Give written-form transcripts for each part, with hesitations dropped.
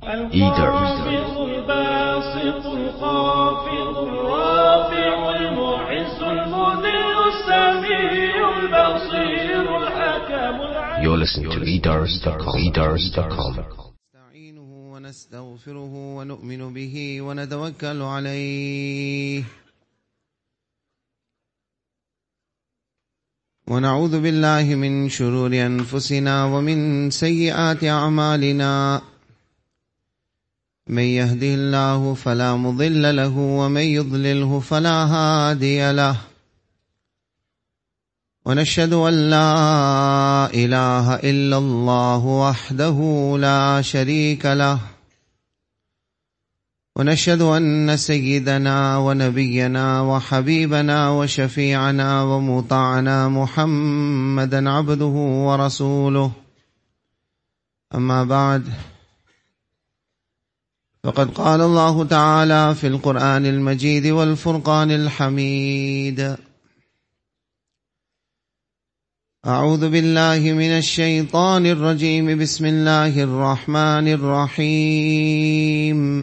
الخافض الباسط الخافض الرافع المعز المذل السميع البصير الحكم العليم. You're listening to edars.com. نستعينه ونستغفره ونؤمن به ونتوكل عليه ونعوذ بالله من شرور أنفسنا ومن سيئات أعمالنا من يهده الله فلا مضل له ومن يضلله فلا هادي له ونشهد أن لا إله إلا الله وحده لا شريك له ونشهد أن سيدنا ونبينا وحبيبنا وشفيعنا ومطاعنا محمدا عبده ورسوله أما بعد فقد قال الله تعالى في القرآن المجيد والفرقان الحميد أعوذ بالله من الشيطان الرجيم بسم الله الرحمن الرحيم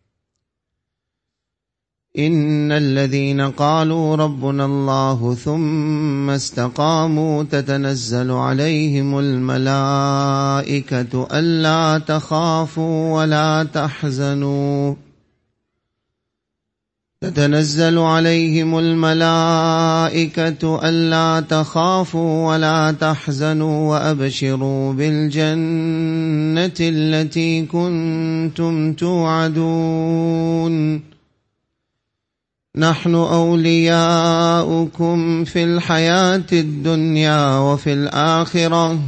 إن الذين قالوا ربنا الله ثم استقاموا تتنزل عليهم الملائكة ألا تخافوا ولا تحزنوا تتنزل عليهم الملائكة ألا تخافوا ولا تحزنوا وأبشروا بالجنة التي كنتم توعدون نحن أولياؤكم في الحياة الدنيا وفي الآخرة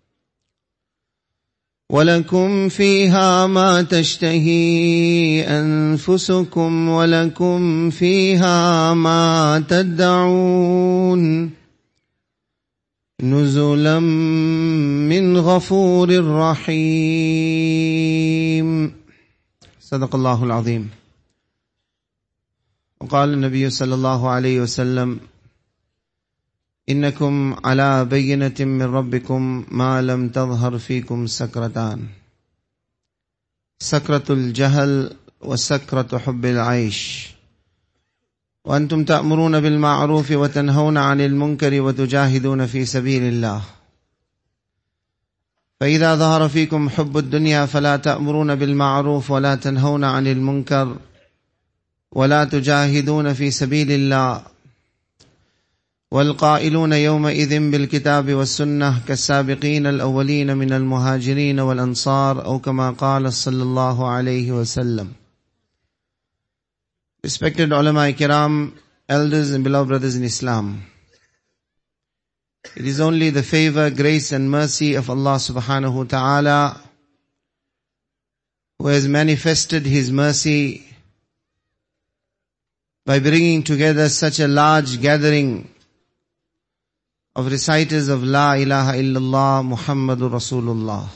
ولكم فيها ما تشتهي أنفسكم ولكم فيها ما تدعون نزلا من غفور رحيم. صدق الله العظيم. وقال النبي صلى الله عليه وسلم إنكم على بينة من ربكم ما لم تظهر فيكم سكرتان سكرة الجهل وسكرة حب العيش وأنتم تأمرون بالمعروف وتنهون عن المنكر وتجاهدون في سبيل الله فإذا ظهر فيكم حب الدنيا فلا تأمرون بالمعروف ولا تنهون عن المنكر ولا تجاهدون في سبيل الله والقائلون يومئذ بالكتاب والسنة كالسابقين الأولين من المهاجرين والأنصار أو كما قال صلى الله عليه وسلم. Respected ulama kiram, elders and beloved brothers in Islam, it is only the favor, grace and mercy of Allah subhanahu wa ta'ala who has manifested His mercy by bringing together such a large gathering of reciters of La ilaha illallah Muhammadur Rasulullah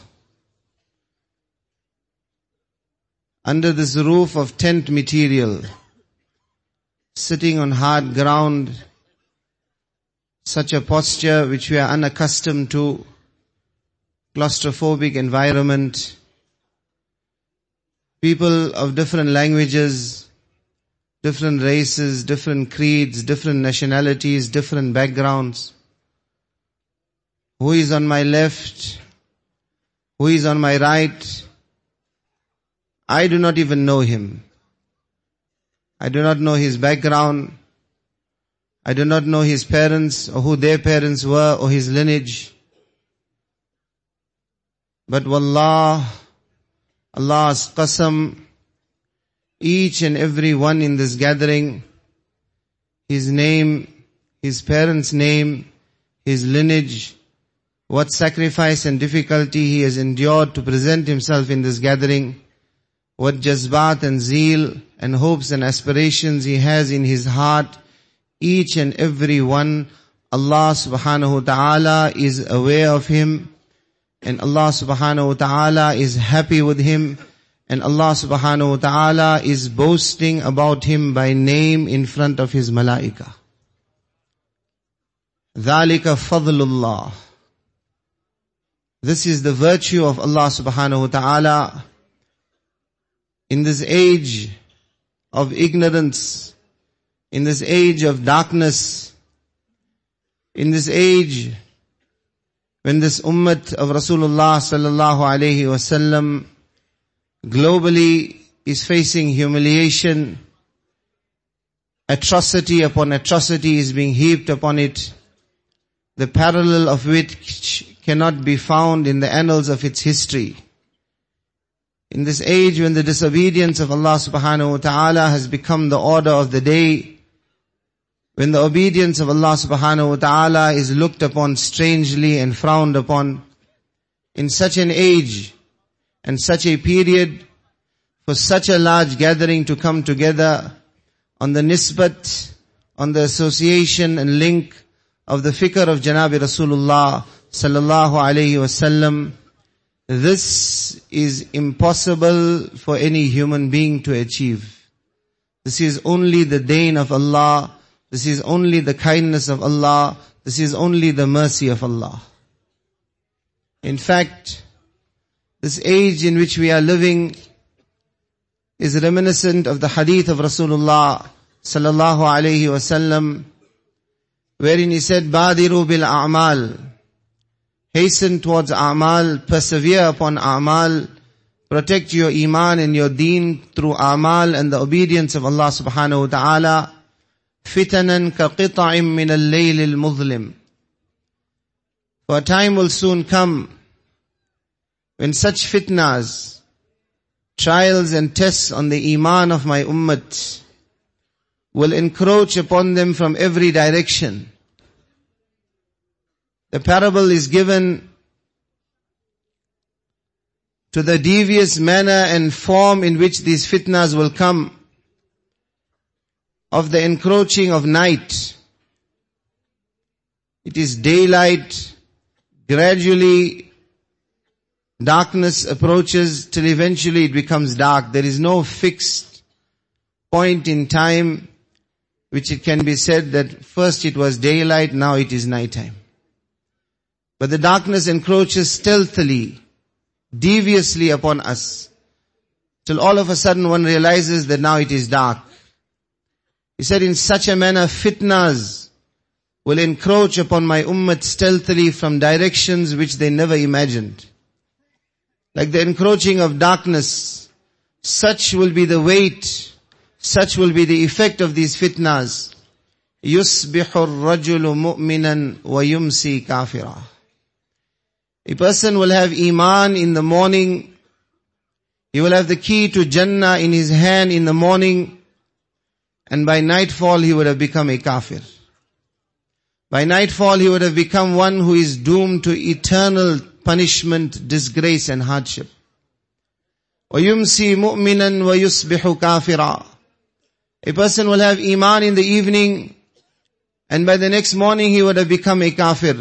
under this roof of tent material, sitting on hard ground, such a posture which we are unaccustomed to, claustrophobic environment, people of different languages, different races, different creeds, different nationalities, different backgrounds. Who is on my left? Who is on my right? I do not even know him. I do not know his background. I do not know his parents or who their parents were or his lineage. But wallah, Allah's qasam, each and every one in this gathering, his name, his parents' name, his lineage, what sacrifice and difficulty he has endured to present himself in this gathering, what jazbat and zeal and hopes and aspirations he has in his heart, each and every one, Allah subhanahu wa ta'ala is aware of him, and Allah subhanahu wa ta'ala is happy with him, and Allah subhanahu wa ta'ala is boasting about him by name in front of his malaika. ذَلِكَ فَضْلُ اللَّهِ. This is the virtue of Allah subhanahu wa ta'ala, in this age of ignorance, in this age of darkness, in this age when this ummah of Rasulullah sallallahu alaihi wasallam globally is facing humiliation, atrocity upon atrocity is being heaped upon it, the parallel of which cannot be found in the annals of its history. In this age when the disobedience of Allah subhanahu wa ta'ala has become the order of the day, when the obedience of Allah subhanahu wa ta'ala is looked upon strangely and frowned upon, in such an age and such a period, for such a large gathering to come together on the nisbat, on the association and link of the fikr of Janabi Rasulullah sallallahu alayhi wasallam, this is impossible for any human being to achieve. This is only the deen of Allah. This is only the kindness of Allah. This is only the mercy of Allah. In fact, this age in which we are living is reminiscent of the hadith of Rasulullah sallallahu alayhi wasallam, wherein he said, "Badiru bil a'mal." Hasten towards a'mal, persevere upon a'mal, protect your iman and your deen through a'mal and the obedience of Allah subhanahu wa ta'ala. Fitanan ka qita'im min al-layl al-muzlim. For a time will soon come when such fitnas, trials and tests on the iman of my ummah will encroach upon them from every direction. The parable is given to the devious manner and form in which these fitnas will come, of the encroaching of night. It is daylight, gradually darkness approaches till eventually it becomes dark. There is no fixed point in time which it can be said that first it was daylight, now it is nighttime. But the darkness encroaches stealthily, deviously upon us, till all of a sudden one realizes that now it is dark. He said, in such a manner, fitnas will encroach upon my ummah stealthily from directions which they never imagined. Like the encroaching of darkness, such will be the weight, such will be the effect of these fitnas. يُصْبِحُ الرَّجُلُ مُؤْمِنًا وَيُمْسِي كَافِرًا. A person will have iman in the morning. He will have the key to Jannah in his hand in the morning. And by nightfall he would have become a kafir. By nightfall he would have become one who is doomed to eternal punishment, disgrace and hardship. وَيُمْسِي مُؤْمِنًا وَيُصْبِحُ كَافِرًا. A person will have iman in the evening, and by the next morning he would have become a kafir.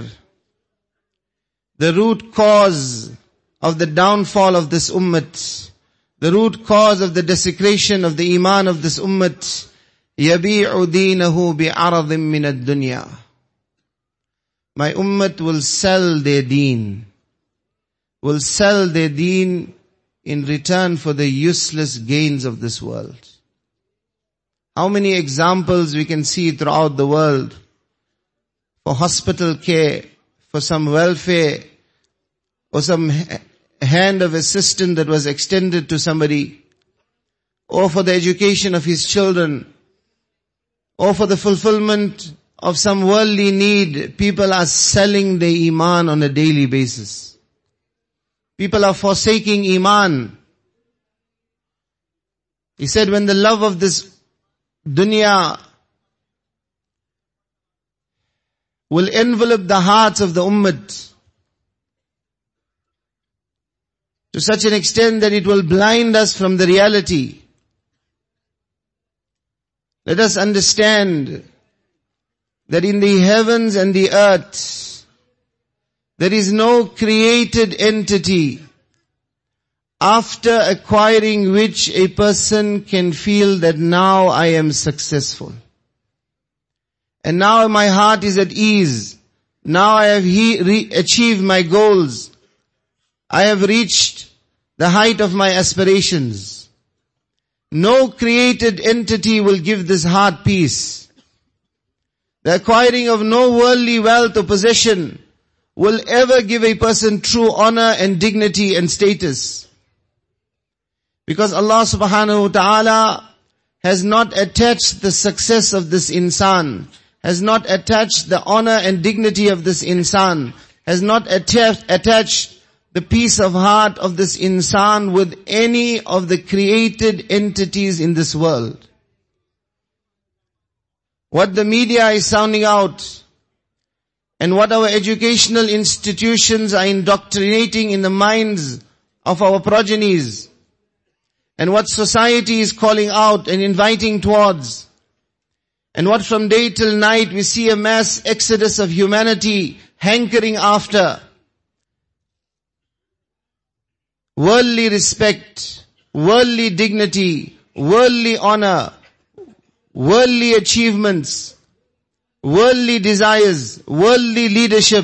The root cause of the downfall of this ummah, the root cause of the desecration of the iman of this ummah, يَبِيعُ دِينَهُ بِعَرَضٍ مِّنَ الدُّنْيَا. My ummah will sell their deen, will sell their deen in return for the useless gains of this world. How many examples we can see throughout the world for hospital care, for some welfare, or some hand of assistance that was extended to somebody, or for the education of his children, or for the fulfillment of some worldly need. People are selling their iman on a daily basis. People are forsaking iman. He said, when the love of this dunya will envelop the hearts of the ummah to such an extent that it will blind us from the reality. Let us understand that in the heavens and the earth, there is no created entity after acquiring which a person can feel that now I am successful. And now my heart is at ease. Now I have achieved my goals. I have reached the height of my aspirations. No created entity will give this heart peace. The acquiring of no worldly wealth or possession will ever give a person true honor and dignity and status. Because Allah subhanahu wa ta'ala has not attached the success of this insan, has not attached the honor and dignity of this insan, has not attached the peace of heart of this insan with any of the created entities in this world. What the media is sounding out and what our educational institutions are indoctrinating in the minds of our progenies and what society is calling out and inviting towards and what from day till night we see a mass exodus of humanity hankering after. Worldly respect, worldly dignity, worldly honor, worldly achievements, worldly desires, worldly leadership.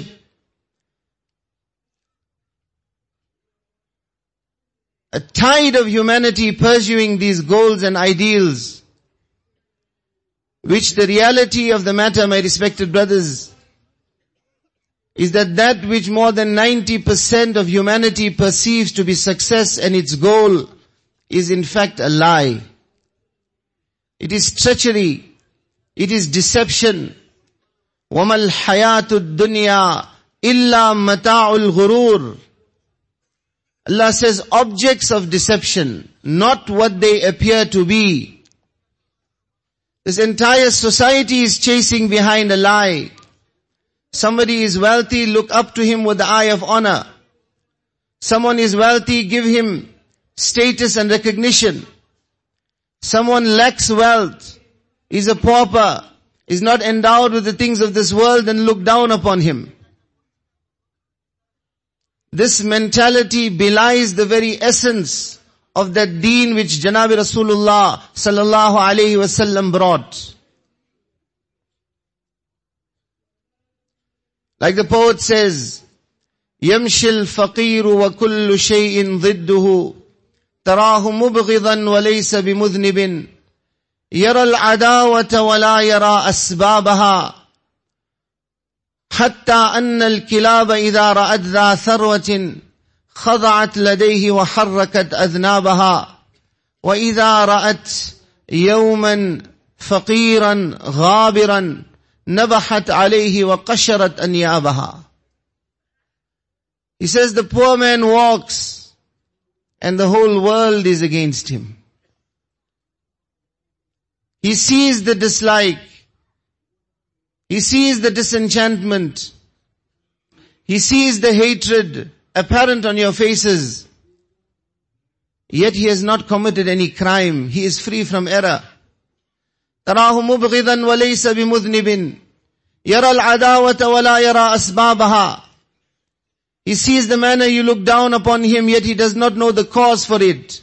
A tide of humanity pursuing these goals and ideals, which the reality of the matter, my respected brothers, is that which more than 90% of humanity perceives to be success and its goal is in fact a lie. It is treachery. It is deception. وَمَا الْحَيَاةُ الدُّنْيَا إِلَّا مَتَاعُ الْغُرُورِ. Allah says objects of deception, not what they appear to be. This entire society is chasing behind a lie. Somebody is wealthy, look up to him with the eye of honor. Someone is wealthy, give him status and recognition. Someone lacks wealth, is a pauper, is not endowed with the things of this world, and look down upon him. This mentality belies the very essence of that deen which Janabi Rasulullah sallallahu alayhi wasallam brought. Like the poet says, يَمْشِي الْفَقِيرُ وَكُلُّ شَيْءٍ ضِدُّهُ تَرَاهُ مُبْغِضًا وَلَيْسَ بِمُذْنِبٍ يَرَى الْعَدَاوَةَ وَلَا يَرَى أَسْبَابَهَا حَتَّى أَنَّ الْكِلَابَ إِذَا رَأَتْ ذَا ثَرْوَةٍ خَضَعَتْ لَدَيْهِ وَحَرَّكَتْ أَذْنَابَهَا وَإِذَا رَأَتْ يَوْمًا فَقِيرًا غَابِرًا نَبَحَتْ عَلَيْهِ وَقَشَرَتْ أَنْيَابَهَا. He says the poor man walks and the whole world is against him. He sees the dislike. He sees the disenchantment. He sees the hatred apparent on your faces. Yet he has not committed any crime. He is free from error. تَرَاهُ مُبْغِضًا وَلَيْسَ بِمُذْنِبٍ يَرَى الْعَدَاوَةَ وَلَا يَرَى أَسْبَابَهَا. He sees the manner you look down upon him, yet he does not know the cause for it.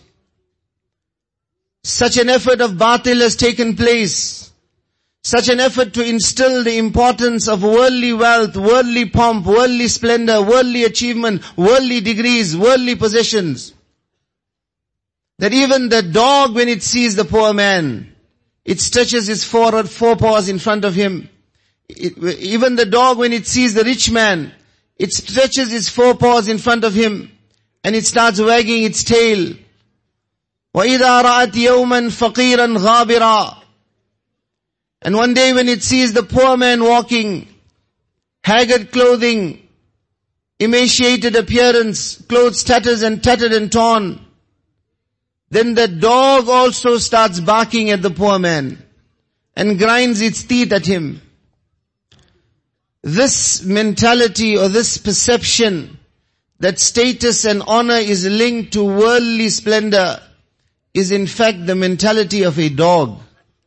Such an effort of batil has taken place. Such an effort to instill the importance of worldly wealth, worldly pomp, worldly splendor, worldly achievement, worldly degrees, worldly possessions. That even the dog, when it sees the poor man, it stretches its forepaws in front of him. Even the dog, when it sees the rich man, it stretches its forepaws in front of him and it starts wagging its tail. وَإِذَا رَأَتْ يَوْمًا فَقِيرًا غَابِرًا. And one day when it sees the poor man walking, haggard clothing, emaciated appearance, clothes tattered and torn, then the dog also starts barking at the poor man and grinds its teeth at him. This mentality or this perception that status and honor is linked to worldly splendor is in fact the mentality of a dog.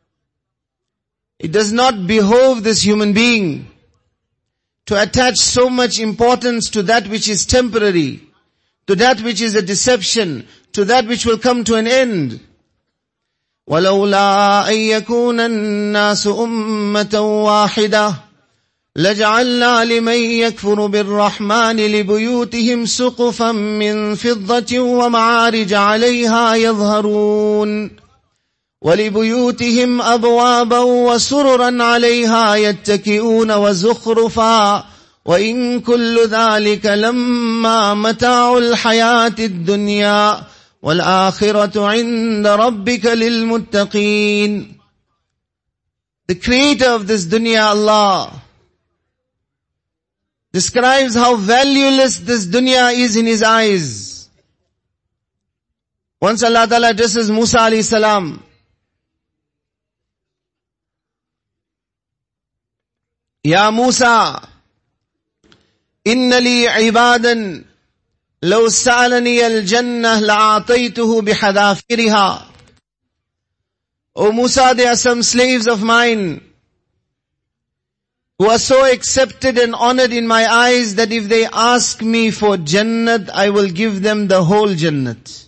It does not behove this human being to attach so much importance to that which is temporary, to that which is a deception, to that which will come to an end. وَلَوْلَا أَن يَكُونَ النَّاسُ أُمَّةً وَاحِدَةً لَجَعَلْنَا لِمَن يَكْفُرُ بِالرَّحْمَنِ لِبُيُوتِهِمْ سُقُفًا مِّن فِضَّةٍ وَمَعَارِجَ عَلَيْهَا يَظْهَرُونَ. وَلِبُيُوتِهِمْ أَبْوَابًا وَسُرُرًا عَلَيْهَا يَتَّكِئُونَ وَزُخْرُفًا وَإِن كُلُّ ذَلِكَ لَمَّا مَتَاعُ الْحَيَاةِ الدُّنْيَا وَالْآخِرَةُ عِنْدَ رَبِّكَ لِلْمُتَّقِينَ. The creator of this dunya, Allah, describes how valueless this dunya is in his eyes. Once Allah Ta'ala addresses Musa alayhi salam. Ya Musa, inna li ibadan law sa'alani al-jannah la'ataytuhu bihadafiriha. O Musa, there are some slaves of mine who are so accepted and honored in my eyes that if they ask me for Jannat, I will give them the whole Jannat.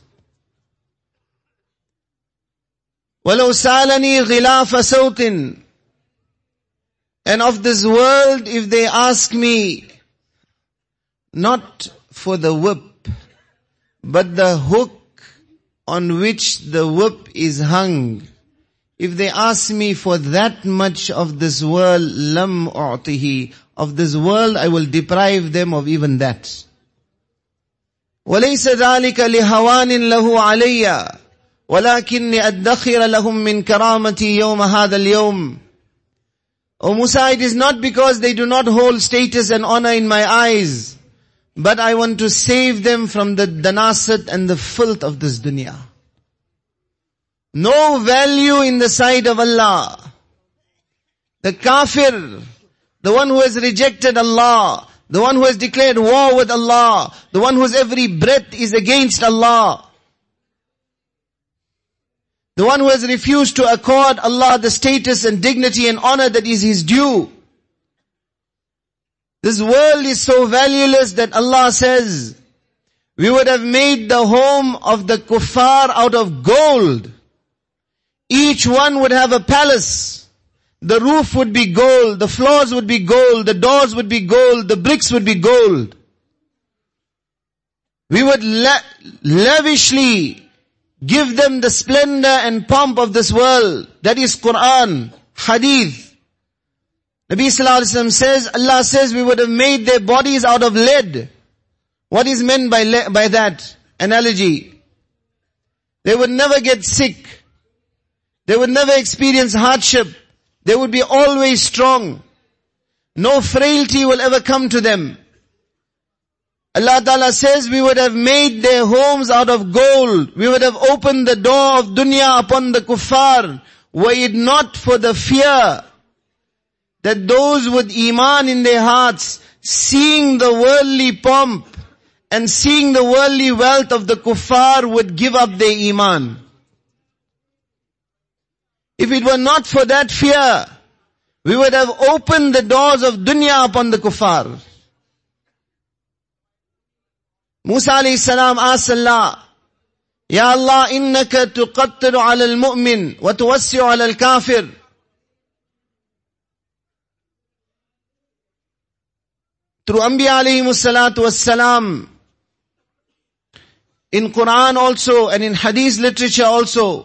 وَلَوْ سَالَنِي غِلَافَ سَوْتٍ. And of this world, if they ask me, not for the whip, but the hook on which the whip is hung, if they ask me for that much of this world, lam u'tihi, of this world I will deprive them of even that. وَلَيْسَ ذَلِكَ لِهَوَانٍ لَهُ عَلَيَّ وَلَكِنِّي أَدَّخِرَ لَهُم مِّن كَرَامَتِي يَوْمَ هَذَا الْيَوْمِ. O Musa, it is not because they do not hold status and honor in my eyes, but I want to save them from the danasat and the filth of this dunya. No value in the sight of Allah. The kafir, the one who has rejected Allah, the one who has declared war with Allah, the one whose every breath is against Allah, the one who has refused to accord Allah the status and dignity and honor that is His due. This world is so valueless that Allah says, we would have made the home of the kuffar out of gold. Each one would have a palace. The roof would be gold, the floors would be gold, the doors would be gold, the bricks would be gold. We would lavishly give them the splendor and pomp of this world. That is Quran, Hadith. Nabi Sallallahu Alaihi Wasallam says, Allah says we would have made their bodies out of lead. What is meant by that analogy? They would never get sick. They would never experience hardship. They would be always strong. No frailty will ever come to them. Allah Ta'ala says we would have made their homes out of gold. We would have opened the door of dunya upon the kuffar, were it not for the fear that those with iman in their hearts, seeing the worldly pomp and seeing the worldly wealth of the kuffar, would give up their iman. If it were not for that fear, we would have opened the doors of dunya upon the kuffar. Musa alayhi salam asked Allah, Ya Allah, innaka tuqattiru ala al-mu'min wa tuwassi'u ala al-kafir. Through Anbiya alayhimus salatu wassalam, in Quran also and in Hadith literature also,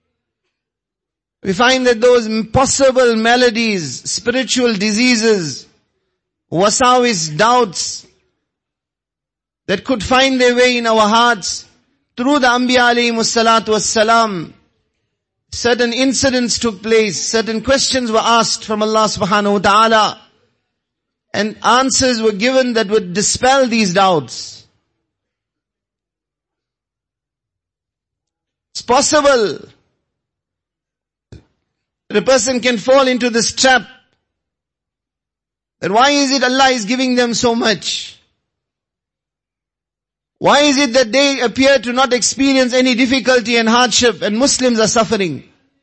we find that those impossible maladies, spiritual diseases, wasawis, doubts, that could find their way in our hearts, through the Anbiya alayhimus salatu wassalam, certain incidents took place, certain questions were asked from Allah subhanahu wa ta'ala, and answers were given that would dispel these doubts. It's possible that a person can fall into this trap, that why is it Allah is giving them so much? Why is it that they appear to not experience any difficulty and hardship and Muslims are suffering?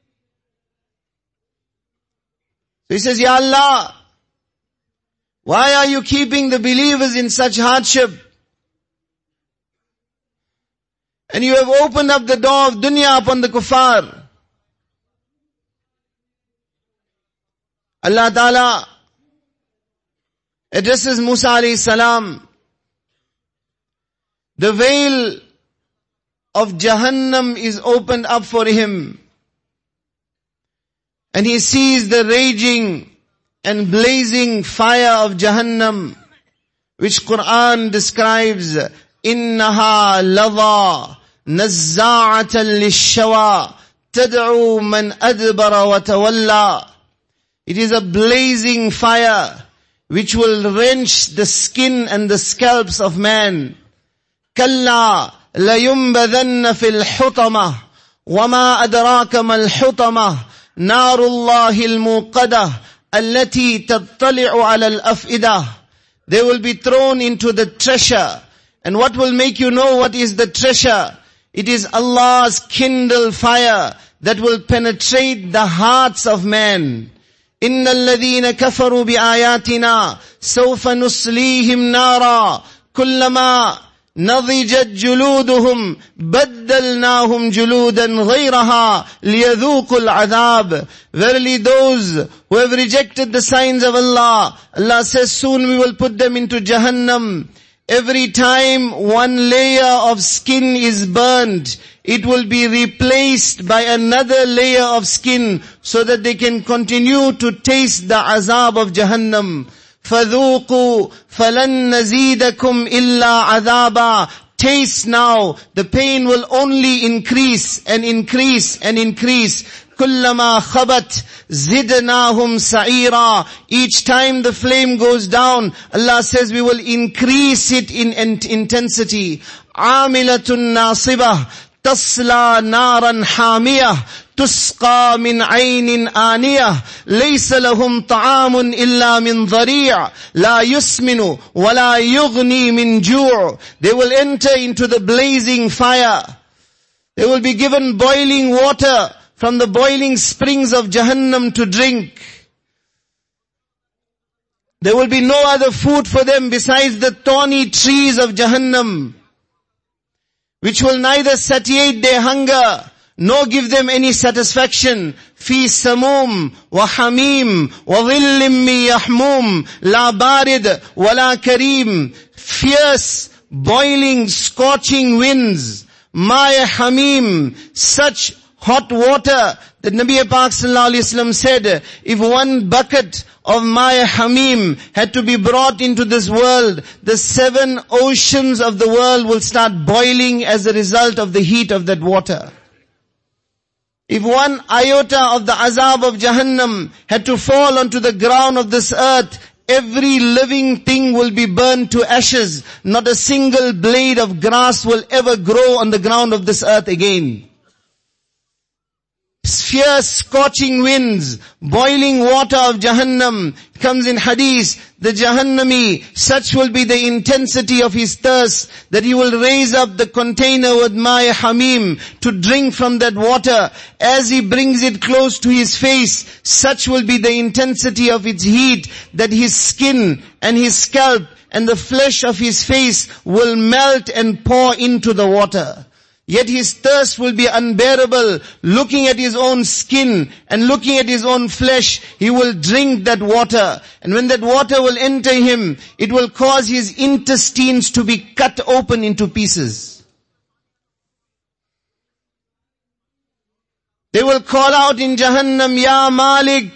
So he says, Ya Allah, why are you keeping the believers in such hardship? And you have opened up the door of dunya upon the kuffar. Allah Ta'ala addresses Musa alayhi salam. The veil of Jahannam is opened up for him. and he sees the raging and blazing fire of Jahannam, which Quran describes, إِنَّهَا لَظَى نَزَّاعَةً لِلشَّوَى تَدْعُو مَنْ أَدْبَرَ وَتَوَلَّى. It is a blazing fire which will wrench the skin and the scalps of man. كَلَّا لَيُنْبَذَنَّ فِي الْحُطَمَةِ وَمَا أَدْرَاكَ مَا الْحُطَمَةِ نَارُ اللَّهِ الْمُوقَدَةِ الَّتِي تَطَّلِعُ عَلَى الْأَفْئِدَةِ. They will be thrown into the treasure. And what will make you know what is the treasure? It is Allah's kindled fire that will penetrate the hearts of man. إِنَّ الَّذِينَ كَفَرُوا بِآيَاتِنَا سَوْفَ نُصْلِيهِمْ نَارًا كُلَّمَا نضجت جلودهم بدلناهم جلودا غيرها ليذوقوا العذاب. Verily those who have rejected the signs of Allah, Allah says soon we will put them into Jahannam. Every time one layer of skin is burned, it will be replaced by another layer of skin so that they can continue to taste the azab of Jahannam. فَذُوقُوا فَلَن نَّزِيدَكُمْ إِلَّا عَذَابًا. Taste now, the pain will only increase and increase and increase. كُلَّمَا خَبَتْ زِدْنَاهُمْ سَعِيرًا. Each time the flame goes down, Allah says we will increase it in intensity. عَامِلَةٌ نَاصِبَةٌ تَصْلَى نَارًا حَامِيَةً تسقى من عين آنية ليس لهم طعام إلا من ضريع لا يسمن ولا يغني من جوع. They will enter into the blazing fire. They will be given boiling water from the boiling springs of Jahannam to drink. There will be no other food for them besides the thorny trees of Jahannam, which will neither satiate their hunger nor give them any satisfaction. في سموم وحميم وظل من يحموم لا بارد ولا كريم. Fierce, boiling, scorching winds. ماء حميم, such hot water that Nabi Pak Sallallahu Alaihi Wasallam said, if one bucket of Maya Hamim had to be brought into this world, the 7 oceans of the world will start boiling as a result of the heat of that water. If one iota of the azab of Jahannam had to fall onto the ground of this earth, every living thing will be burned to ashes. Not a single blade of grass will ever grow on the ground of this earth again. Fierce, scorching winds, boiling water of Jahannam. It comes in hadith, the Jahannami, such will be the intensity of his thirst that he will raise up the container with Ma'i Hamim to drink from that water. As he brings it close to his face, such will be the intensity of its heat that his skin and his scalp and the flesh of his face will melt and pour into the water. Yet his thirst will be unbearable. Looking at his own skin and looking at his own flesh, he will drink that water. And when that water will enter him, it will cause his intestines to be cut open into pieces. They will call out in Jahannam, Ya Malik,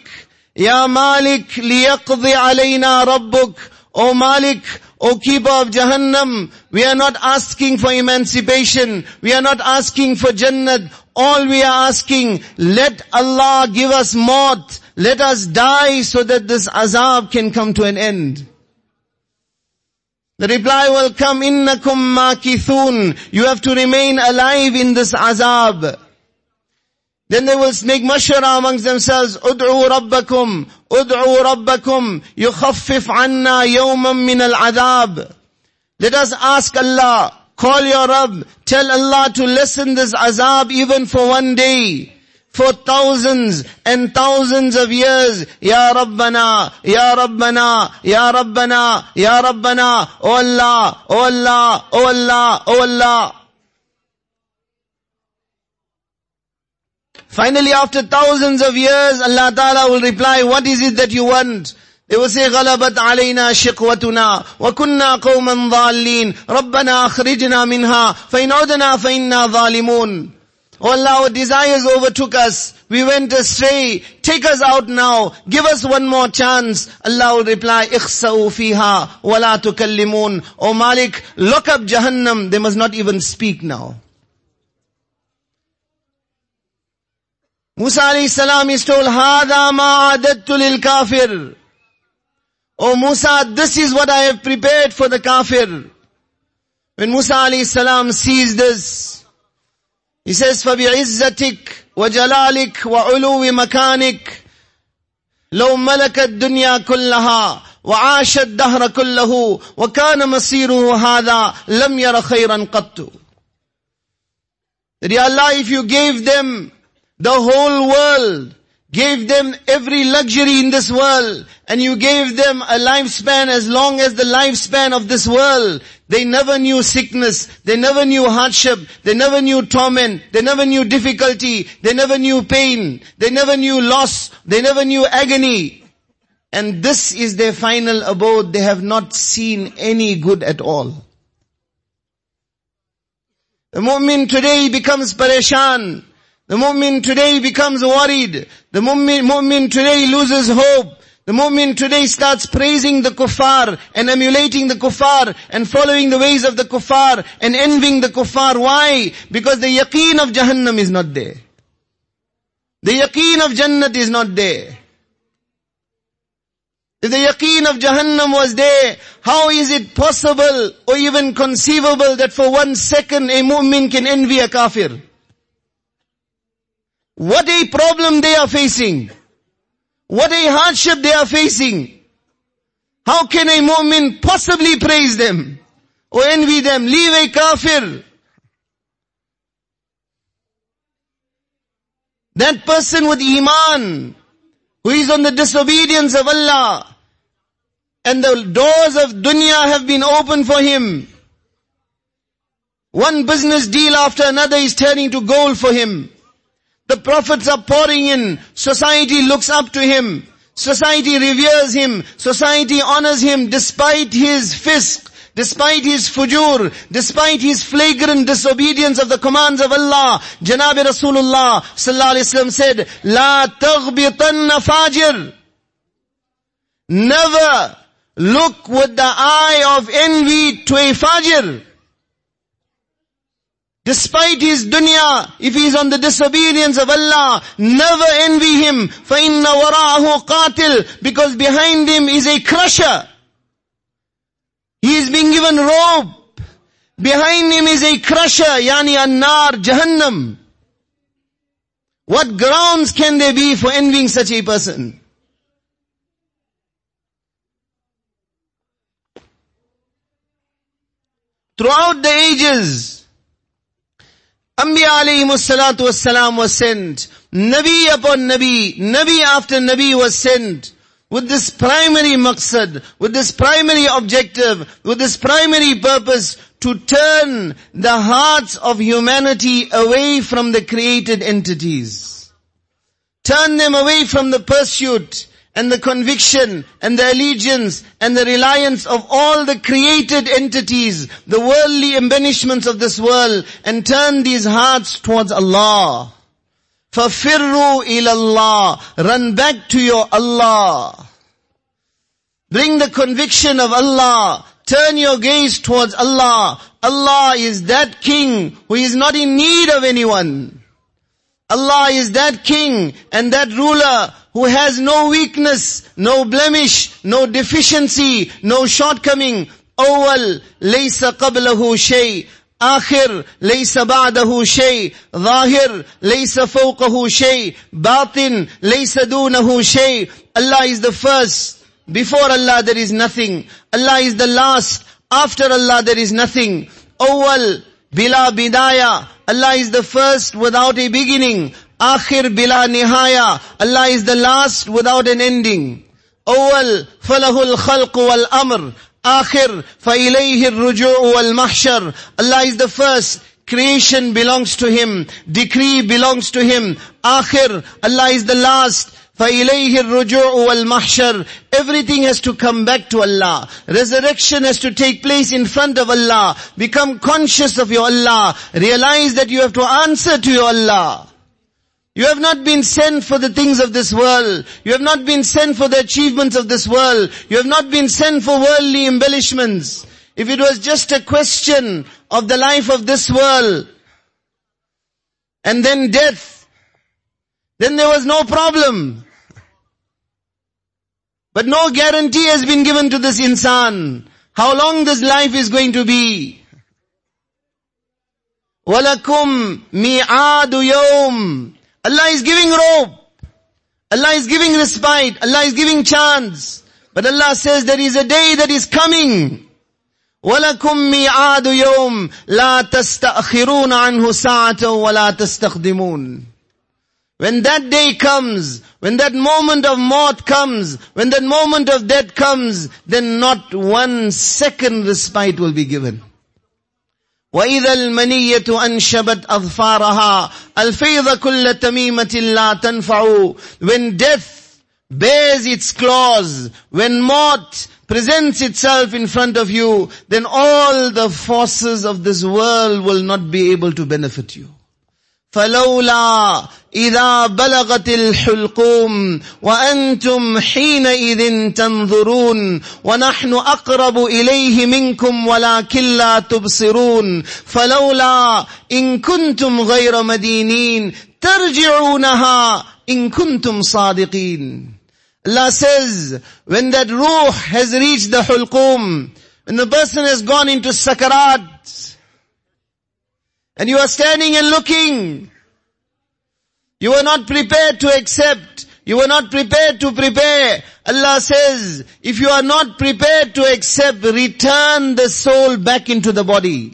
liyaqdi alayna rabbuk. O Malik, O keeper of Jahannam, we are not asking for emancipation. We are not asking for Jannat. All we are asking, let Allah give us maut. Let us die so that this azab can come to an end. The reply will come, Innakum makithun. You have to remain alive in this azab. Then they will make mashwara amongst themselves, Ud'u rabbakum, yukhaffif anna yawman min al-adhab. Let us ask Allah, call your Rabb, tell Allah to lessen this azab even for one day, for thousands and thousands of years. Ya Rabbana, Ya Rabbana, Ya Rabbana, Ya Rabbana, O Allah, O Allah, O Allah, O Allah. Finally, after thousands of years, Allah Ta'ala will reply, what is it that you want? They will say, غَلَبَتْ عَلَيْنَا شِقْوَتُنَا وَكُنَّا قَوْمًا ضَالِّينَ رَبَّنَا أَخْرِجْنَا مِنْهَا فَإِنْ عُدْنَا فَإِنَّا ظَالِمُونَ. Oh Allah, our desires overtook us. We went astray. Take us out now. Give us one more chance. Allah will reply, اخسأوا فيها ولا تكلمون. Oh Malik, lock up Jahannam. They must not even speak now. Musa alayhi salam is told, هذا ما عددت للكافر. Oh Musa, this is what I have prepared for the kafir. When Musa alayhi salam sees this, he says, فَبِعِزَّتِكَ وَجَلَالِكَ وَعُلُوِّ مَكَانِكَ لَوْ مَلَكَ الدُّنْيَا كُلَّهَا وَعَاشَ الدَّهْرَ كُلَّهُ وَكَانَ مَصِيرُهُ هَذَا لَمْ يَرَ خَيْرًا قَطُّ. That Ya Allah, if you gave them the whole world, gave them every luxury in this world, and you gave them a lifespan as long as the lifespan of this world, they never knew sickness, they never knew hardship, they never knew torment, they never knew difficulty, they never knew pain, they never knew loss, they never knew agony. And this is their final abode. They have not seen any good at all. The mu'min today becomes pareshan. The mu'min today becomes worried. The mu'min today loses hope. The mu'min today starts praising the kuffar and emulating the kuffar and following the ways of the kuffar and envying the kuffar. Why? Because the yaqeen of Jahannam is not there. The yaqeen of Jannat is not there. If the yaqeen of Jahannam was there, how is it possible or even conceivable that for 1 second a mu'min can envy a kafir? What a problem they are facing. What a hardship they are facing. How can a mu'min possibly praise them or envy them? Leave a kafir. That person with iman, who is on the disobedience of Allah, and the doors of dunya have been opened for him. One business deal after another is turning to gold for him. The prophets are pouring in. Society looks up to him. Society reveres him. Society honors him despite his fisq, despite his fujur, despite his flagrant disobedience of the commands of Allah. Janab Rasulullah sallallahu alaihi wasallam said, "La taghbitanna fajir." Never look with the eye of envy to a fajir. Despite his dunya, if he is on the disobedience of Allah, never envy him. فَإِنَّ وَرَاءَهُ قَاتِلٌ. Because behind him is a crusher. He is being given rope. Behind him is a crusher, yani an-nar, Jahannam. What grounds can there be for envying such a person? Throughout the ages, Anbiya alayhimus salatu wassalam was sent. Nabi upon Nabi, Nabi after Nabi was sent with this primary maqsad, with this primary objective, with this primary purpose to turn the hearts of humanity away from the created entities. Turn them away from the pursuit and the conviction and the allegiance and the reliance of all the created entities, the worldly embellishments of this world, and turn these hearts towards Allah. فَفِرُّوا إِلَى اللَّهِ. Run back to your Allah. Bring the conviction of Allah. Turn your gaze towards Allah. Allah is that king who is not in need of anyone. Allah is that king and that ruler who has no weakness, no blemish, no deficiency, no shortcoming. Awwal, laysa qablahu shay. Akhir, laysa ba'dahu shay. Zahir, laysa fawqahu shay. Batin, laysa dunahu shay. Allah is the first. Before Allah there is nothing. Allah is the last. After Allah there is nothing. Awwal, bila bidaya. Allah is the first without a beginning. Akhir bila nihaya. Allah is the last without an ending. Awwal, falahul khalq wal amr. Akhir, fa ilayhi ar-ruju' wal mahshar. Allah is the first. Creation belongs to Him. Decree belongs to Him. Akhir, Allah is the last. فَإِلَيْهِ الرُّجُوعُ وَالْمَحْشَرُ. Everything has to come back to Allah. Resurrection has to take place in front of Allah. Become conscious of your Allah. Realize that you have to answer to your Allah. You have not been sent for the things of this world. You have not been sent for the achievements of this world. You have not been sent for worldly embellishments. If it was just a question of the life of this world, and then death, then there was no problem. But no guarantee has been given to this insan, how long this life is going to be. وَلَكُمْ مِيعَادُ يَوْمٍ. Allah is giving rope. Allah is giving respite. Allah is giving chance. But Allah says there is a day that is coming. وَلَكُمْ مِيعَادُ يَوْمٍ لَا تَسْتَأْخِرُونَ عَنْهُ سَاعَةً وَلَا تَسْتَقْدِمُونَ. When that day comes, when that moment of maut comes, when that moment of death comes, then not 1 second respite will be given. وَإِذَا الْمَنِيَّةُ أَنْشَبَتْ أَظْفَارَهَا الْفَيْضَ كُلَّ تَمِيمَةٍ لَا تَنْفَعُ. When death bears its claws, when maut presents itself in front of you, then all the forces of this world will not be able to benefit you. فَلَوْلَا إِذَا بَلَغَتِ الْحُلْقُومِ وَأَنْتُمْ حِينَئِذٍ تَنْظُرُونَ وَنَحْنُ أَقْرَبُ إِلَيْهِ مِنْكُمْ وَلَكِنْ لَا تُبْصِرُونَ فَلَوْلَا إِن كُنْتُمْ غَيْرَ مَدِينِينَ تَرْجِعُونَهَا إِن كُنْتُمْ صَادِقِينَ. Allah says, when that ruh has reached the hulqum, when the person has gone into sakarat, and you are standing and looking, you are not prepared to accept, you are not prepared to prepare. Allah says, if you are not prepared to accept, return the soul back into the body.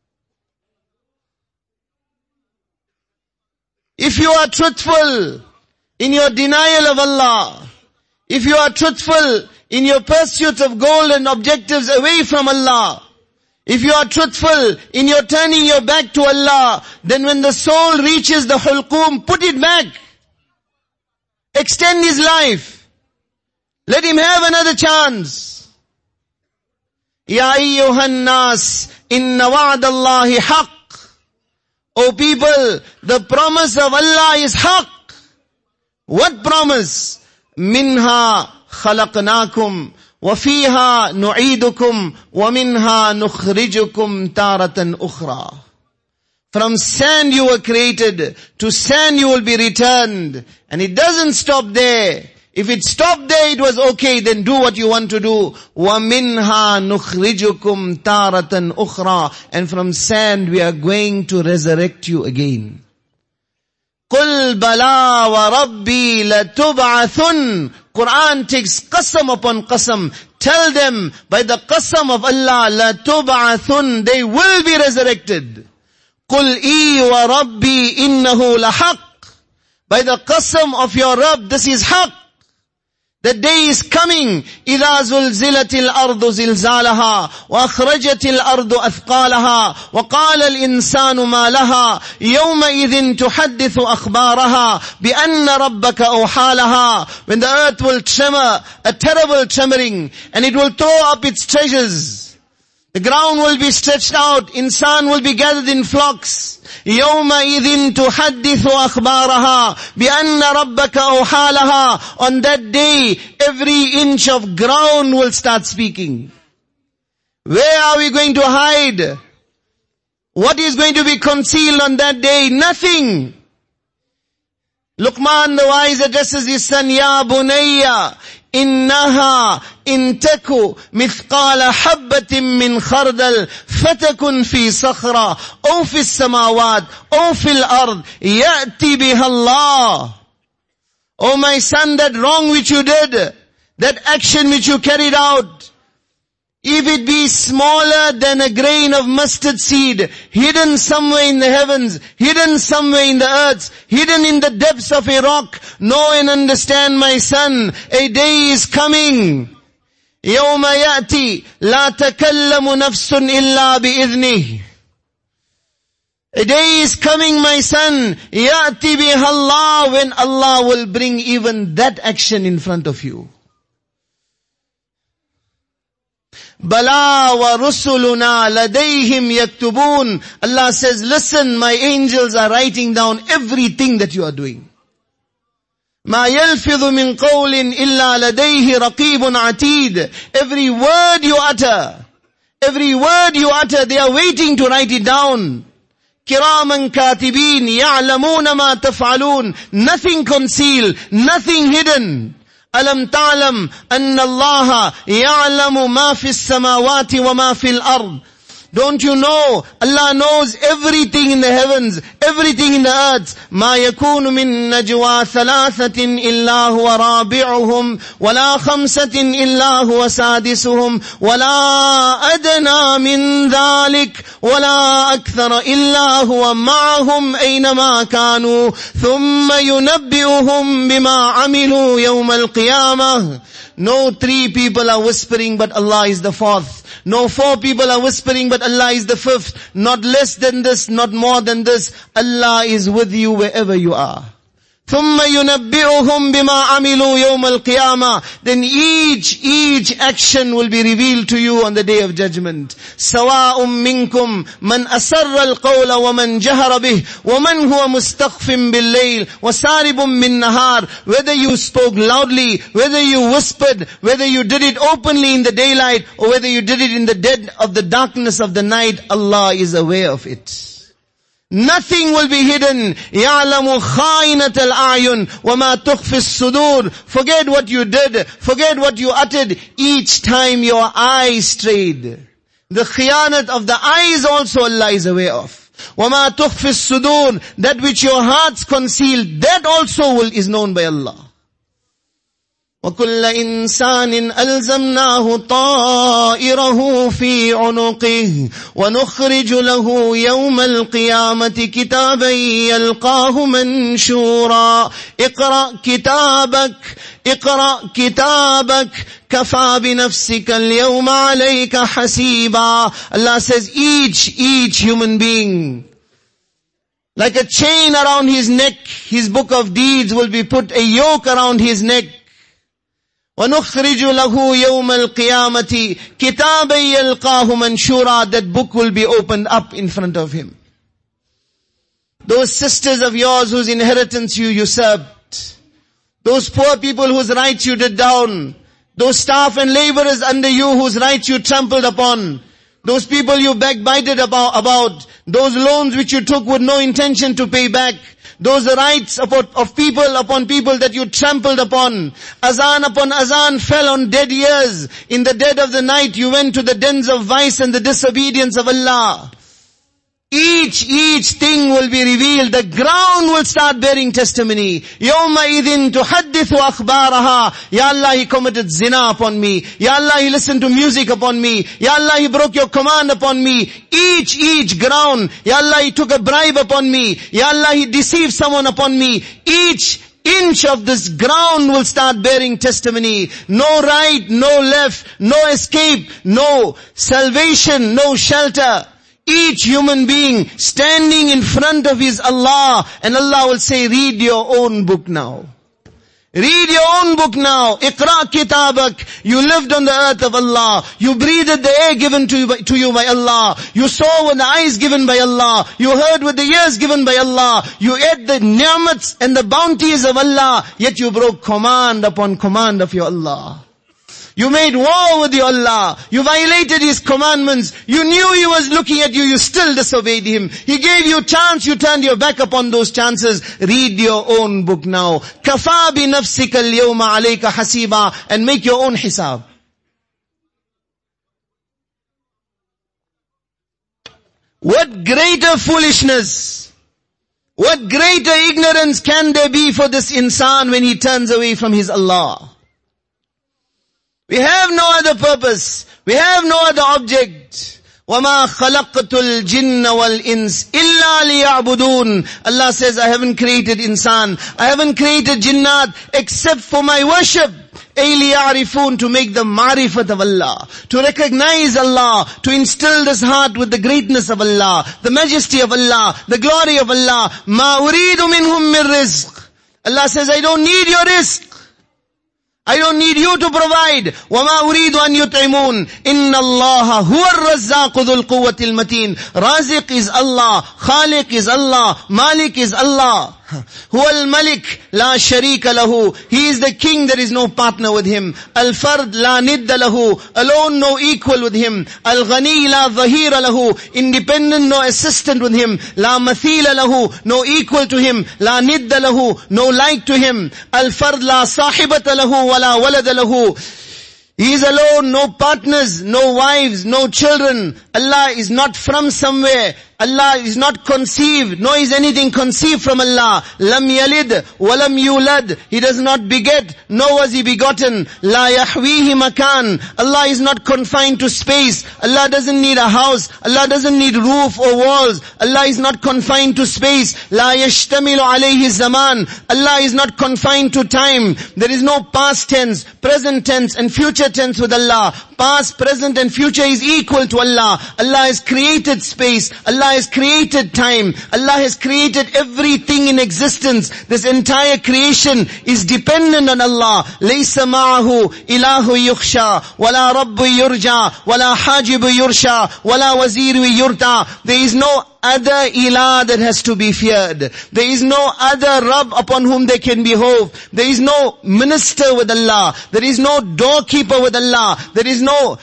If you are truthful in your denial of Allah, if you are truthful in your pursuit of goal and objectives away from Allah, if you are truthful in your turning your back to Allah, then when the soul reaches the hulqum, put it back. Extend his life. Let him have another chance. Ya ayyuhan nas, inna wa'dallahi haqq. O people, the promise of Allah is haqq. What promise? Minha khalaqnakum. وَفِيهَا نُعِيدُكُمْ وَمِنْهَا نُخْرِجُكُمْ تَارَةً أُخْرَى. From sand you were created, to sand you will be returned. And it doesn't stop there. If it stopped there, it was okay, then do what you want to do. وَمِنْهَا نُخْرِجُكُمْ تَارَةً أُخْرَى. And from sand we are going to resurrect you again. قُلْ بَلَا وَرَبِّي لَتُبْعَثُنَّ. Quran takes qasam upon qasam. Tell them, by the qasam of Allah, لَتُبْعَثُنَّ. They will be resurrected. قُلْ إِي وَرَبِّي إِنَّهُ لَحَقٌّ. By the qasam of your Rabb, this is haqq. The day is coming. إِذَا زُلْزِلَتِ الْأَرْضُ زِلْزَالَهَا وَأَخْرَجَتِ الْأَرْضُ أَثْقَالَهَا وَقَالَ الْإِنسَانُ مَا لَهَا يَوْمَئِذٍ تُحَدِّثُ أَخْبَارَهَا بِأَنَّ رَبَّكَ أَوْحَى لَهَا. When the earth will tremor, a terrible tremoring, and it will throw up its treasures. The ground will be stretched out, insan will be gathered in flocks. يَوْمَئِذٍ تُحَدِّثُ أَخْبَارَهَا بِأَنَّ رَبَّكَ أَوْحَى لَهَا. On that day, every inch of ground will start speaking. Where are we going to hide? What is going to be concealed on that day? Nothing. Luqman the wise addresses his son, Ya Bunayya, إنها إن تك مثقال حبة من خردل فتكن في صخرة أو في السماوات أو في الأرض يأتي بها الله. Oh my son, that wrong which you did, that action which you carried out, if it be smaller than a grain of mustard seed, hidden somewhere in the heavens, hidden somewhere in the earth, hidden in the depths of a rock, know and understand, my son, a day is coming. يَوْمَ يَأْتِي لَا تَكَلَّمُ نَفْسٌ إِلَّا بِإِذْنِهِ. A day is coming, my son, ya'ti biha Allah, when Allah will bring even that action in front of you. Bala wa rusuluna ladayhim yaktubun. Allah says, listen, my angels are writing down everything that you are doing. Ma yalfidhu min qawlin illa ladayhi raqibun atid. Every word you utter, they are waiting to write it down. Kiraman katibin ya'lamuna ma taf'alun. Nothing concealed, nothing hidden. Alam ta'lam anna Allah ya'lamu ma fi as-samawati wa ma fi al-ard. Don't you know? Allah knows everything in the heavens, everything in the earth. ما يكون من نجوى ثلاثة إلا هو رابعهم ولا خمسة إلا هو سادسهم ولا أدنى من ذلك ولا أكثر إلا هو معهم أينما كانوا ثم ينبئهم بما عملوا يوم القيامة. No 3 people are whispering, but Allah is the 4th. No 4 people are whispering, but Allah is the 5th. Not less than this, not more than this. Allah is with you wherever you are. ثُمَّ يُنَبِّئُهُمْ بِمَا عَمِلُوا يَوْمَ الْقِيَامَةِ. Then each action will be revealed to you on the day of judgment. سَوَاءٌ مِّنْكُمْ مَنْ أَسَرَّ الْقَوْلَ وَمَنْ جَهَرَ بِهِ وَمَنْ هُوَ مُسْتَخْفٍ بِاللَّيْلِ وَسَارِبٌ بِالنَّهَارِ. Whether you spoke loudly, whether you whispered, whether you did it openly in the daylight, or whether you did it in the dead of the darkness of the night, Allah is aware of it. Nothing will be hidden. يَعْلَمُ خَائِنَةَ الْأَعْيُنِ وَمَا تُخْفِي الصُّدُورِ. Forget what you did. Forget what you uttered. Each time your eyes strayed. The khiyanat of the eyes also Allah is aware of. وَمَا تُخْفِي الصُّدُورِ. That which your hearts conceal, that also is known by Allah. وَكُلَّ إِنسَانٍ أَلْزَمْنَاهُ طَائِرَهُ فِي عُنُقِهِ وَنُخْرِجُ لَهُ يَوْمَ الْقِيَامَةِ كِتَابًا يَلْقَاهُ مَنْشُورًا اقْرَأْ كِتَابَكَ كَفَى بِنَفْسِكَ الْيَوْمَ عَلَيْكَ حَسِيبًا. Allah says each human being, like a chain around his neck, his book of deeds will be put, a yoke around his neck. وَنُخْرِجُ لَهُ يَوْمَ الْقِيَامَةِ كِتَابًا يَلْقَاهُ مَنْشُورًا. That book will be opened up in front of him. Those sisters of yours whose inheritance you usurped, those poor people whose rights you did down, those staff and laborers under you whose rights you trampled upon, those people you backbited about, those loans which you took with no intention to pay back, those rights of people upon people that you trampled upon. Azan upon azan fell on dead ears. In the dead of the night you went to the dens of vice and the disobedience of Allah. Each thing will be revealed. The ground will start bearing testimony. يَوْمَ إِذٍ تُحَدِّثُ أَخْبَارَهَا. Ya Allah, he committed zina upon me. Ya Allah, he listened to music upon me. Ya Allah, he broke your command upon me. Each ground. Ya Allah, he took a bribe upon me. Ya Allah, he deceived someone upon me. Each inch of this ground will start bearing testimony. No right, no left, no escape, no salvation, no shelter. Each human being standing in front of his Allah, and Allah will say, read your own book now. Read your own book now. Iqra kitabak. You lived on the earth of Allah. You breathed the air given to you by Allah. You saw with the eyes given by Allah. You heard with the ears given by Allah. You ate the ni'mats and the bounties of Allah. Yet you broke command upon command of your Allah. You made war with your Allah. You violated His commandments. You knew He was looking at you. You still disobeyed Him. He gave you chance. You turned your back upon those chances. Read your own book now. كَفَى بِنَفْسِكَ الْيَوْمَ عَلَيْكَ حَسِيبًا. And make your own hisab. What greater foolishness, what greater ignorance can there be for this insan when he turns away from his Allah? We have no other purpose. We have no other object. وَمَا خَلَقْتُ الْجِنَّ وَالْإِنسِ إِلَّا لِيَعْبُدُونَ. Allah says, I haven't created insan, I haven't created jinnat except for my worship, to make the ma'rifat of Allah, to recognize Allah, to instill this heart with the greatness of Allah, the majesty of Allah, the glory of Allah. Ma uridu minhum min rizq. Allah says, I don't need your rizq. I don't need you to provide. وَمَا أُرِيدُ أَن يُطْعِمُونَ إِنَّ اللَّهَ هُوَ الرَّزَّاقُ ذُو الْقُوَّةِ الْمَتِينَ. Raziq is Allah, Khaliq is Allah, Malik is Allah. هُوَ الْمَلِكُ لَا شَرِيكَ لَهُ. He is the king, there is no partner with him. Al-Fard لَا نِدَّ لَهُ. Alone, no equal with him. Al-Ghani لَا ظَهِيرَ لَهُ. Independent, no assistant with him. لَا مَثِيلَ لَهُ. No equal to him. لَا نِدَّ لَهُ. No like to him. Al-Fard لَا صَاحِبَةَ لَهُ وَلَا وَلَدَ لَهُ. He is alone, no partners, no wives, no children. Allah is not from somewhere. Allah is not conceived, nor is anything conceived from Allah. Lam yalid, walam yulad. He does not beget, nor was he begotten. La yahwihi makan. Allah is not confined to space. Allah doesn't need a house. Allah doesn't need roof or walls. Allah is not confined to space. La yashtamilu alayhi zaman. Allah is not confined to time. There is no past tense, present tense and future tense with Allah. Past, present and future is equal to Allah. Allah has created space. Allah has created time. Allah has created everything in existence. This entire creation is dependent on Allah. لَيْسَ مَعَهُ إِلَهُ يُخْشَى وَلَا رَبُّ يُرْجَى وَلَا حَاجِبُ يُرْشَى وَلَا وَزِيرُ يُرْتَى. There is no other ilah that has to be feared. There is no other Rabb upon whom they can be hoped. There is no minister with Allah. There is no doorkeeper with Allah. There is no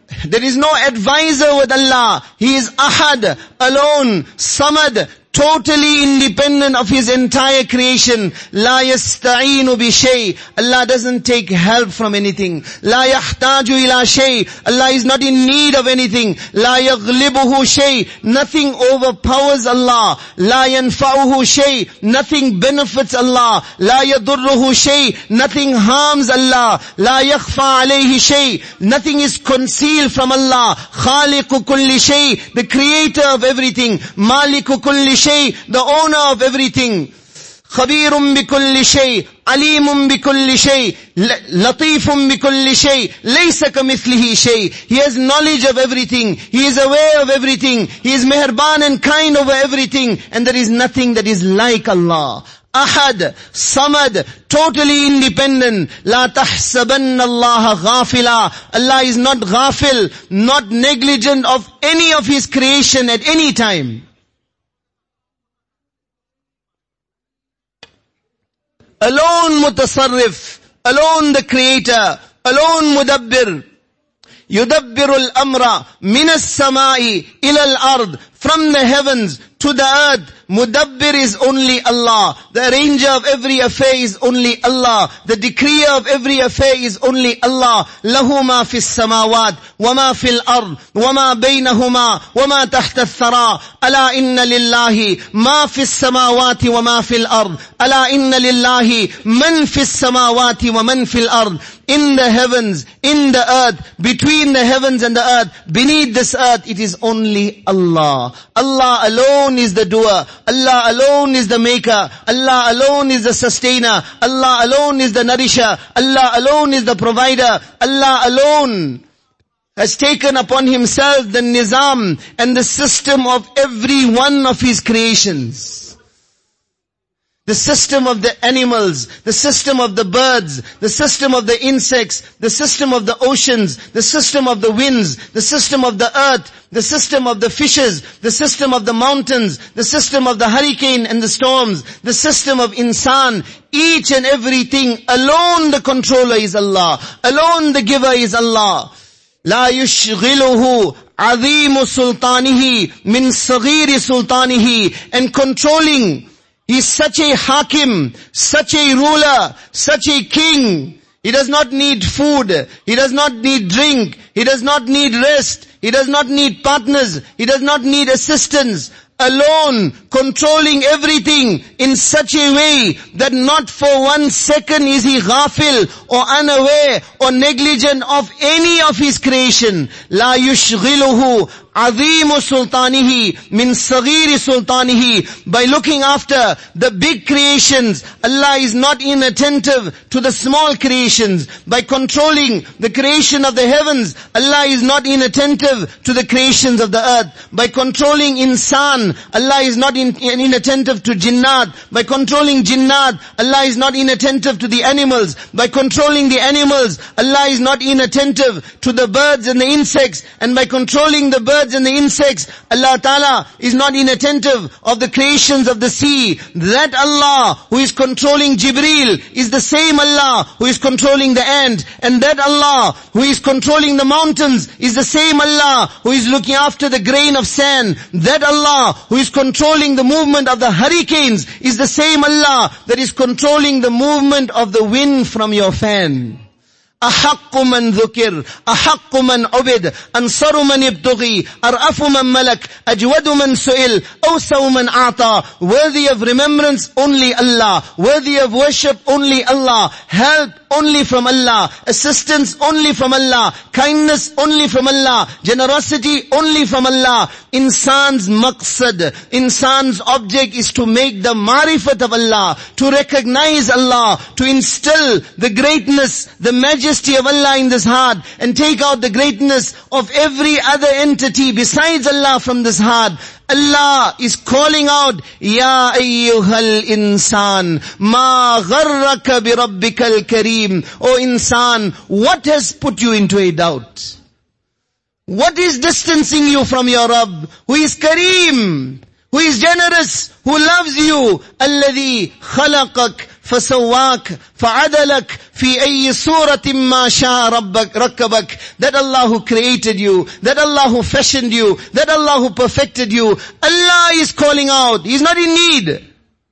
advisor with Allah. He is Ahad, alone, Samad, totally independent of his entire creation. La yasta'inu bi shay. Allah doesn't take help from anything. La yahtaju ila shay. Allah is not in need of anything. La yaghlibuhu shay. Nothing overpowers Allah. La yanfa'uhu shay. Nothing benefits Allah. La yadurruhu shay. Nothing harms Allah. La yakhfa alayhi shay. Nothing is concealed from Allah. Khaliqu kulli shay. The creator of everything. Maliku kulli shay. The owner of everything. Khabirum bi kulli shay. Alimun bi kulli shay. Latifum bi kulli shay. Laysa kamithlihi shay. He has knowledge of everything. He is aware of everything. He is meherban and kind over everything. And there is nothing that is like Allah. Ahad, Samad, totally independent. La tahsabanna Allah ghafila. Allah is not ghafil, not negligent of any of His creation at any time. Alone mutasarrif, alone the creator, alone mudabbir. Yudabbiru al-amra min as-samai ila al-ard. From the heavens to the earth. Mudabbir is only Allah. The arranger of every affair is only Allah. The decreer of every affair is only Allah. Lahu ma fis samawat wa ma fil ard wa ma baynahuma wa ma tahta ath-thara. Ala inna lillahi ma fis samawati wa ma fil ard. Ala inna lillahi man fis samawati wa man fil ard. In the heavens, in the earth, between the heavens and the earth, beneath this earth, it is only Allah. Allah alone is the doer. Allah alone is the maker. Allah alone is the sustainer. Allah alone is the nourisher. Allah alone is the provider. Allah alone has taken upon Himself the nizam and the system of every one of His creations. The system of the animals, the system of the birds, the system of the insects, the system of the oceans, the system of the winds, the system of the earth, the system of the fishes, the system of the mountains, the system of the hurricane and the storms, the system of insan. Each and everything, alone the controller is Allah. Alone the giver is Allah. La yushghiluhu azimu sultanihi min saghiri sultanihi. And controlling, He's such a hakim, such a ruler, such a king. He does not need food. He does not need drink. He does not need rest. He does not need partners. He does not need assistance. Alone, controlling everything in such a way that not for 1 second is He ghafil or unaware or negligent of any of His creation. La yushghiluhu عَظِيمُ سُلْطَانِهِ مِنْ صَغِيرِ سُلْطَانِهِ. By looking after the big creations, Allah is not inattentive to the small creations. By controlling the creation of the heavens, Allah is not inattentive to the creations of the earth. By controlling insan, Allah is not inattentive to jinnat. By controlling jinnat, Allah is not inattentive to the animals. By controlling the animals, Allah is not inattentive to the birds and the insects. And by controlling the birds and the insects, Allah Ta'ala is not inattentive of the creations of the sea. That Allah who is controlling Jibreel is the same Allah who is controlling the ant. And that Allah who is controlling the mountains is the same Allah who is looking after the grain of sand. That Allah who is controlling the movement of the hurricanes is the same Allah that is controlling the movement of the wind from your fan. أحق من ذكر أحق من عبد أنصر من ابتغي أرأف من ملك أجود من سئل أوسع من أعطى. Worthy of remembrance only Allah, worthy of worship only Allah, help only from Allah, assistance only from Allah, kindness only from Allah, generosity only from Allah. Insan's maqsad, insan's object is to make the marifat of Allah, to recognize Allah, to instill the greatness, the majesty of Allah in this heart, and take out the greatness of every other entity besides Allah from this heart. Allah is calling out, Ya ayyuhal insan, ma gharraka bi rabbikal kareem. O insan, what has put you into a doubt? What is distancing you from your Rabb, who is Kareem, who is generous, who loves you? Alladhi khalaqak فَسَوَّاكَ فَعَدَلَكَ فِي أَيِّ سُورَةٍ مَا شَاءَ رَكَّبَكَ. That Allah who created you, that Allah who fashioned you, that Allah who perfected you. Allah is calling out. He is not in need.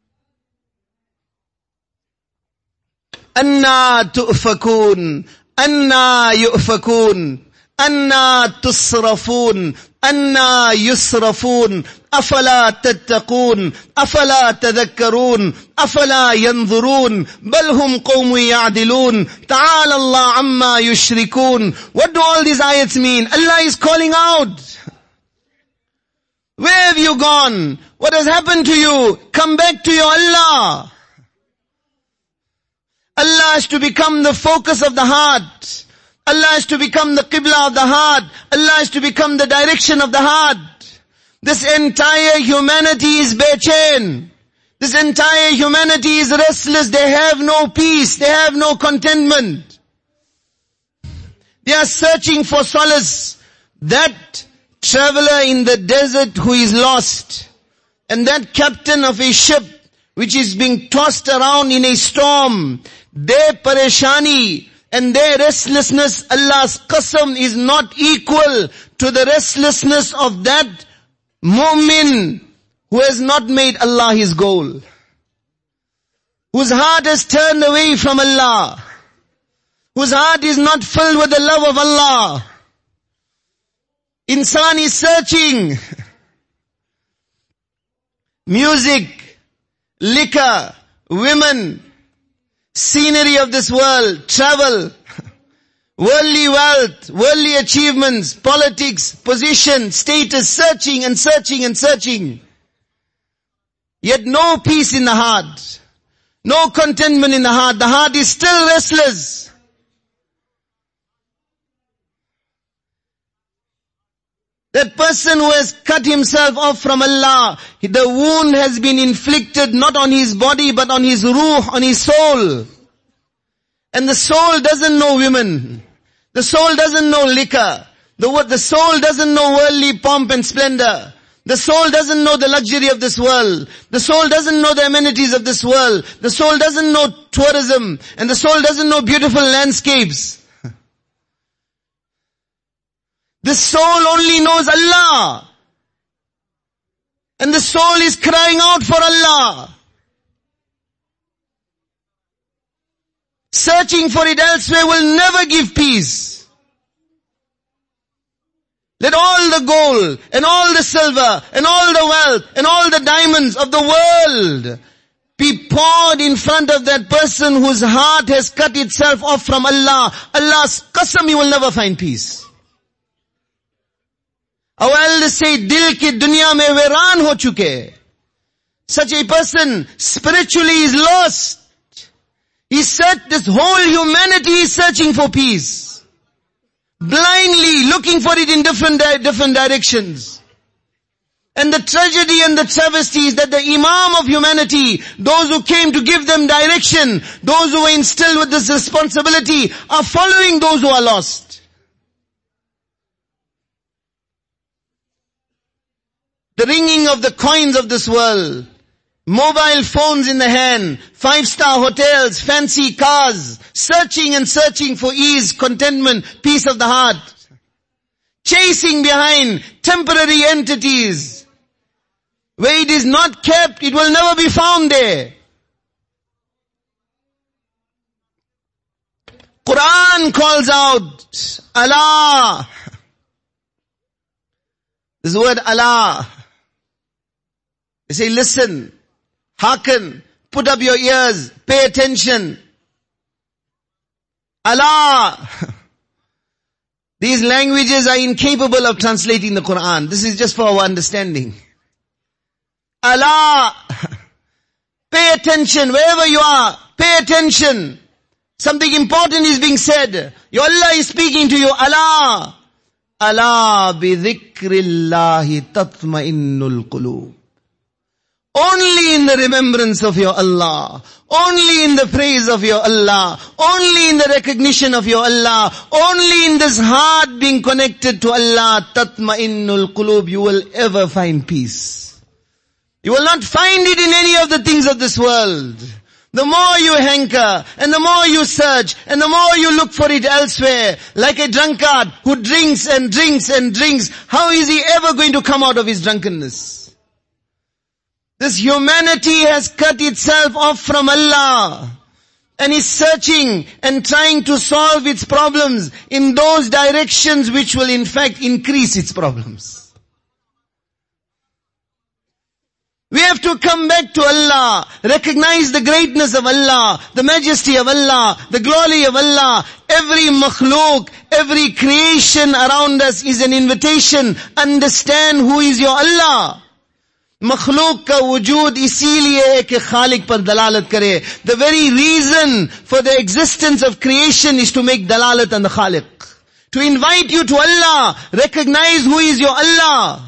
أَنَّا تُؤْفَكُونَ أَنَّا يُؤْفَكُونَ أَنَّا تُصْرَفُونَ أَنَّا يُصْرَفُونَ أَفَلَا تَتَّقُونَ أَفَلَا تَذَكَّرُونَ أَفَلَا يَنظُرُونَ بَلْ هُمْ قَوْمٌ يَعْدِلُونَ تَعَالَى اللَّهُ عَمَّا يُشْرِكُونَ. What do all these ayats mean? Allah is calling out. Where have you gone? What has happened to you? Come back to your Allah. Allah has to become the focus of the heart. Allah is to become the qibla of the heart. Allah is to become the direction of the heart. This entire humanity is bechain. This entire humanity is restless. They have no peace. They have no contentment. They are searching for solace. That traveler in the desert who is lost, and that captain of a ship which is being tossed around in a storm, their pareshani and their restlessness, Allah's qasam, is not equal to the restlessness of that mu'min who has not made Allah his goal, whose heart has turned away from Allah, whose heart is not filled with the love of Allah. Insan is searching. Music, liquor, women, scenery of this world, travel, worldly wealth, worldly achievements, politics, position, status, searching and searching and searching. Yet no peace in the heart, no contentment in the heart. The heart is still restless. That person who has cut himself off from Allah, the wound has been inflicted not on his body but on his ruh, on his soul. And the soul doesn't know women. The soul doesn't know liquor. The soul doesn't know worldly pomp and splendor. The soul doesn't know the luxury of this world. The soul doesn't know the amenities of this world. The soul doesn't know tourism. And the soul doesn't know beautiful landscapes. The soul only knows Allah. And the soul is crying out for Allah. Searching for it elsewhere will never give peace. Let all the gold and all the silver and all the wealth and all the diamonds of the world be poured in front of that person whose heart has cut itself off from Allah. Allah's qasam, you will never find peace. Our elders say, dil ki dunya mein veeran ho chuke. Such a person spiritually is lost. This whole humanity is searching for peace. Blindly looking for it in different directions. And the tragedy and the travesty is that the Imam of humanity, those who came to give them direction, those who were instilled with this responsibility, are following those who are lost. The ringing of the coins of this world, mobile phones in the hand, 5-star hotels, fancy cars, searching and searching for ease, contentment, peace of the heart, chasing behind temporary entities. Where it is not kept, it will never be found there. Quran calls out, Allah. This word Allah. They say, listen, hearken, put up your ears, pay attention. Allah. These languages are incapable of translating the Quran. This is just for our understanding. Allah. Pay attention wherever you are. Pay attention. Something important is being said. Your Allah is speaking to you. Allah. Allah bi dhikrillahi tatma'innul qulub. Only in the remembrance of your Allah, only in the praise of your Allah, only in the recognition of your Allah, only in this heart being connected to Allah, tatma'innul qulub, you will ever find peace. You will not find it in any of the things of this world. The more you hanker, and the more you search, and the more you look for it elsewhere, like a drunkard who drinks and drinks and drinks, how is he ever going to come out of his drunkenness? This humanity has cut itself off from Allah, and is searching and trying to solve its problems in those directions which will in fact increase its problems. We have to come back to Allah, recognize the greatness of Allah, the majesty of Allah, the glory of Allah. Every makhluk, every creation around us is an invitation. Understand who is your Allah. Makhluk ka wujud isliye hai ki Khalik par dalalat kare. The very reason for the existence of creation is to make dalalat on the Khalik. To invite you to Allah, recognize who is your Allah.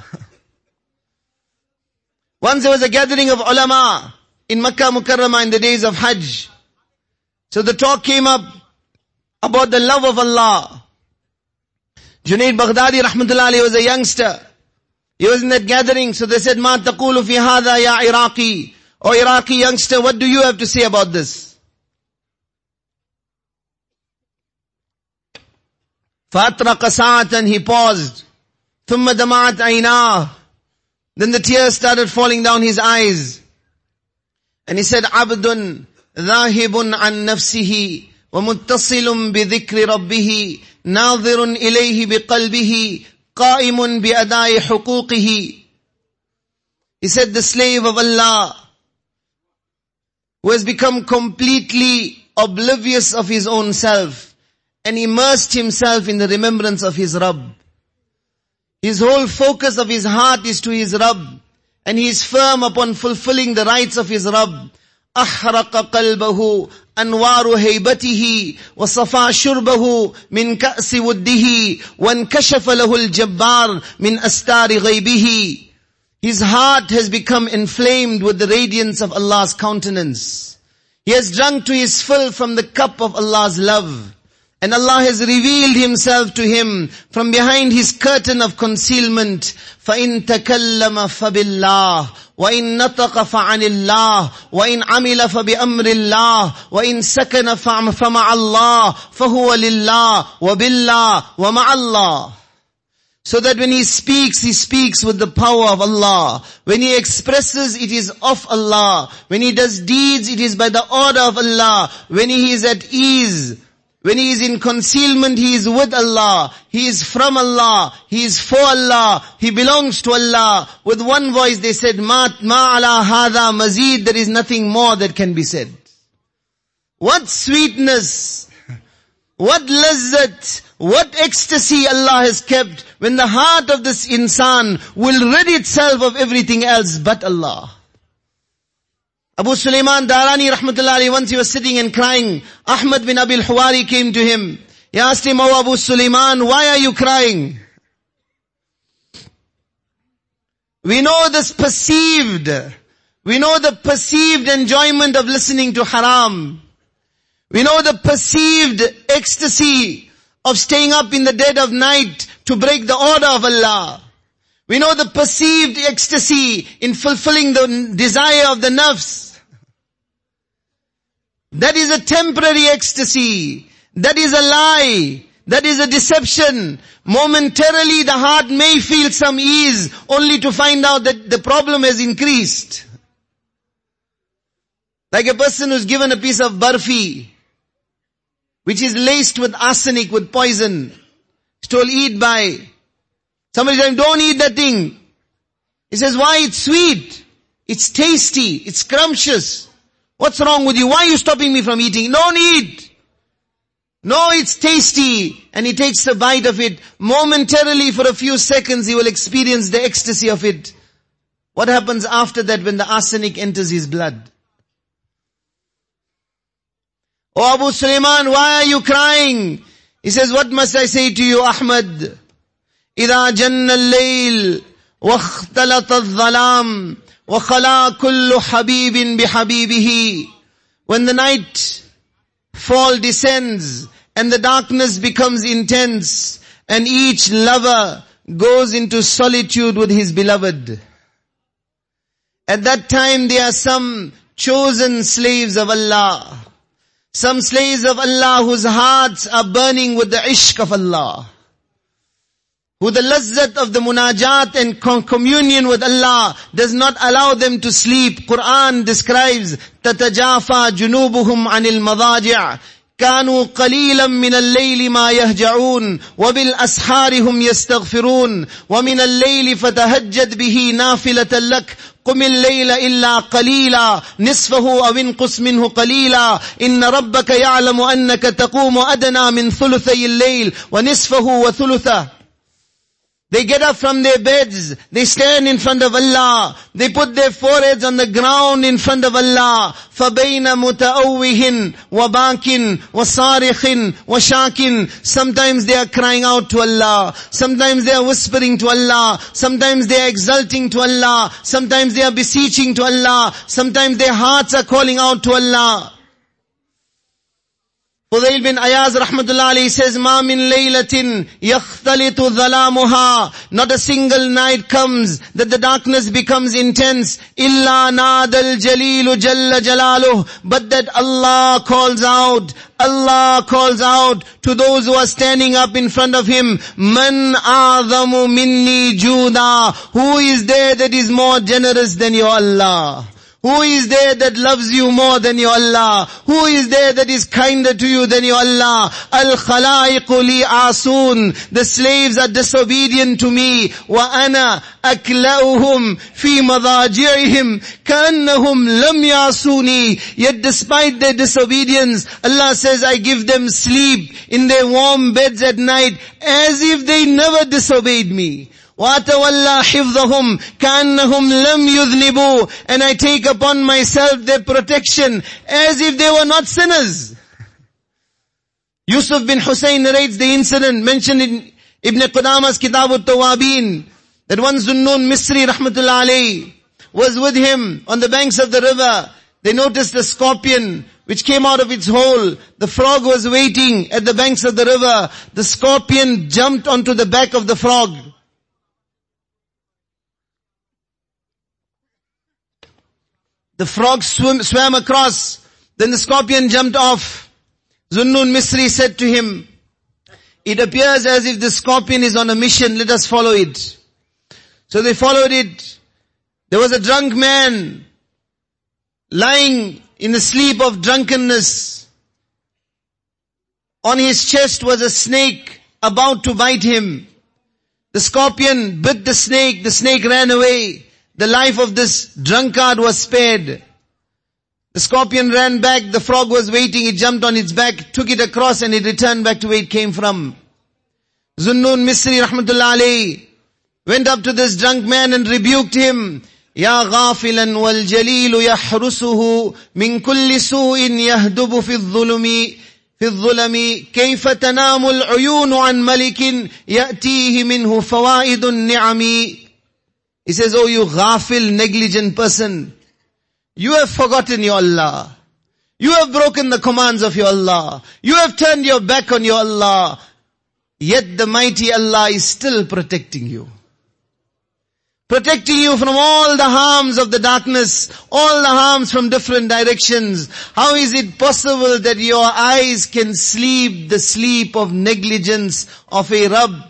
Once there was a gathering of ulama in Makkah Mukarramah in the days of Hajj. So the talk came up about the love of Allah. Junaid Baghdadi rahmatullah alayhi was a youngster. He was in that gathering, so they said, Ma taqulu fi hadha ya Iraqi. O Iraqi youngster, what do you have to say about this? فَأَطْرَقَ سَاعَةً, he paused. ثُمَّ دَمَعَتْ عَيْنَاهُ. Then the tears started falling down his eyes. And he said, عَبْدٌ ذَاهِبٌ عَنْ نَفْسِهِ وَمُتَّصِلٌ بِذِكْرِ رَبِّهِ نَاظِرٌ إِلَيْهِ بِقَلْبِهِ قَائِمٌ بِأَدَاءِ حُقُوقِهِ. He said, the slave of Allah, who has become completely oblivious of his own self and immersed himself in the remembrance of his Rabb. His whole focus of his heart is to his Rabb, and he is firm upon fulfilling the rights of his Rabb. أحرق قلبه أنوار هيبته وصفى شربه من كأس وده وانكشف له الجبار من أستار غيبه. His heart has become inflamed with the radiance of Allah's countenance. He has drunk to his fill from the cup of Allah's love. And Allah has revealed Himself to him from behind His curtain of concealment. فَإِن تَكَلَّمَ فَبِاللَّهِ وَإِن نَطَقَ فَعَنِ اللَّهِ وَإِن عَمِلَ فَبِأَمْرِ اللَّهِ وَإِن سَكَنَ فَمَعَ اللَّهِ فَهُوَ لِلَّهِ وَبِاللَّهِ وَمَعَ اللَّهِ. So that when he speaks with the power of Allah. When he expresses, it is of Allah. When he does deeds, it is by the order of Allah. When he is at ease, when he is in concealment, he is with Allah. He is from Allah. He is for Allah. He belongs to Allah. With one voice they said, Ma ala hadha mazid. There is nothing more that can be said. What sweetness, what lazzat, what ecstasy Allah has kept when the heart of this insan will rid itself of everything else but Allah. Abu Sulaiman Darani rahmatullah alayhi, once he was sitting and crying. Ahmad bin Abil Huwari came to him. He asked him, "Oh Abu Sulaiman, why are you crying?" We know the perceived enjoyment of listening to haram. We know the perceived ecstasy of staying up in the dead of night to break the order of Allah. We know the perceived ecstasy in fulfilling the desire of the nafs. That is a temporary ecstasy. That is a lie. That is a deception. Momentarily the heart may feel some ease, only to find out that the problem has increased. Like a person who's given a piece of barfi, which is laced with arsenic, with poison. He's told, eat by. Somebody says, don't eat that thing. He says, why? It's sweet. It's tasty. It's scrumptious. What's wrong with you? Why are you stopping me from eating? Don't eat. No, it's tasty. And he takes a bite of it. Momentarily, for a few seconds, he will experience the ecstasy of it. What happens after that when the arsenic enters his blood? Oh Abu Sulaiman, why are you crying? He says, what must I say to you, Ahmad? إِذَا جَنَّ اللَّيْلِ وَاخْتَلَطَ الظَّلَامِ وَخَلَا كُلُّ حَبِيبٍ بِحَبِيبِهِ. When the night fall descends and the darkness becomes intense and each lover goes into solitude with his beloved. At that time there are some chosen slaves of Allah. Some slaves of Allah whose hearts are burning with the ishq of Allah, who the lazzat of the munajat and communion with Allah does not allow them to sleep. Quran describes, تَتَجَافَى جُنُوبُهُمْ عَنِ الْمَضَاجِعِ كانوا قليلا من الليل ما يهجعون وبالأسحار هم يستغفرون ومن الليل فتهجد به نافلة لك قم الليل إلا قليلا نصفه أو انقص منه قليلا إن ربك يعلم أنك تقوم أدنى من ثلثي الليل ونصفه وثلثه. They get up from their beds, they stand in front of Allah, they put their foreheads on the ground in front of Allah. فَبَيْنَ مُتَأَوِّهٍ وَبَاكٍ وَصَارِخٍ وَشَاكٍ. Sometimes they are crying out to Allah, sometimes they are whispering to Allah, sometimes they are exulting to Allah, sometimes they are beseeching to Allah, sometimes their hearts are calling out to Allah. Fudayl bin Ayaz rahmatullah alayhi says, مَا مِن لَيْلَةٍ يَخْتَلِطُ ظَلَامُهَا. Not a single night comes that the darkness becomes intense. إِلَّا نَادَ الْجَلِيلُ جَلَّ جَلَالُهُ. But that Allah calls out to those who are standing up in front of Him, مَنْ أَعْظَمُ مِنِّي جُودًا. Who is there that is more generous than your Allah? Who is there that loves you more than your Allah? Who is there that is kinder to you than your Allah? Al-khalaiqu li asun. The slaves are disobedient to me. Wa ana akla'uhum fi madaji'ihim ka'annahum lam yasuni. Yet despite their disobedience, Allah says, I give them sleep in their warm beds at night as if they never disobeyed me. وَأَتَوَلَّى حِفْظَهُمْ كَأَنَّهُمْ لَمْ يُذْنِبُوا. And I take upon myself their protection as if they were not sinners. Yusuf bin Hussein narrates the incident mentioned in Ibn Qudama's Kitab al-Tawabin, that one Zunnun Misri rahmatullah alayhi was with him on the banks of the river. They noticed a scorpion which came out of its hole. The frog was waiting at the banks of the river. The scorpion jumped onto the back of the frog. The frog swam across. Then the scorpion jumped off. Zunnun Misri said to him, it appears as if the scorpion is on a mission. Let us follow it. So they followed it. There was a drunk man lying in the sleep of drunkenness. On his chest was a snake about to bite him. The scorpion bit the snake. The snake ran away. The life of this drunkard was spared. The scorpion ran back, the frog was waiting, it jumped on its back, took it across and it returned back to where it came from. Zunnun Misri rahmatullah alayhi went up to this drunk man and rebuked him. Ya ghafilan wal jalilu yahrusuhu min kulli su'in yahdubu fi الظلم كيف تنام العيون عن ملك يأتيه منه فوائد النعم. He says, oh you ghafil, negligent person, you have forgotten your Allah. You have broken the commands of your Allah. You have turned your back on your Allah. Yet the mighty Allah is still protecting you. Protecting you from all the harms of the darkness, all the harms from different directions. How is it possible that your eyes can sleep the sleep of negligence of a Rabb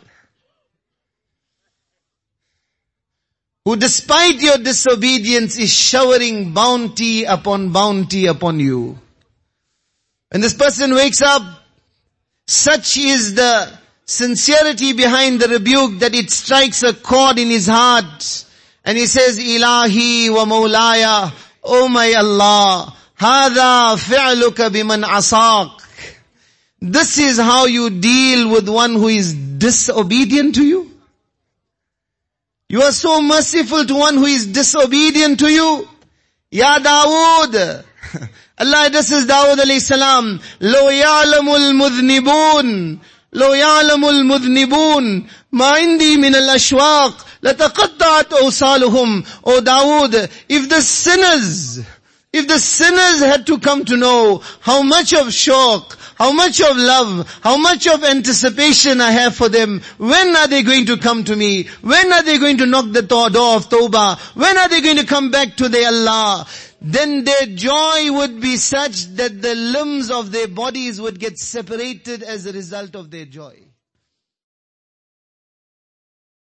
who despite your disobedience is showering bounty upon you? When this person wakes up, such is the sincerity behind the rebuke that it strikes a chord in his heart. And he says, Ilahi wa Mawlaya, oh my Allah, Hada fi'luka biman asaq. This is how you deal with one who is disobedient to you? You are so merciful to one who is disobedient to you. Ya Dawood. Allah addresses Dawood alayhi salam. Lo ya'lamul mudhnibun. لو يعلم المذنبون ما عندي من الأشواق لتقطعت أوصالهم. O Dawood, if the sinners had to come to know how much of shauq, how much of love, how much of anticipation I have for them, when are they going to come to me? When are they going to knock the door of Tawbah? When are they going to come back to their Allah? Then their joy would be such that the limbs of their bodies would get separated as a result of their joy.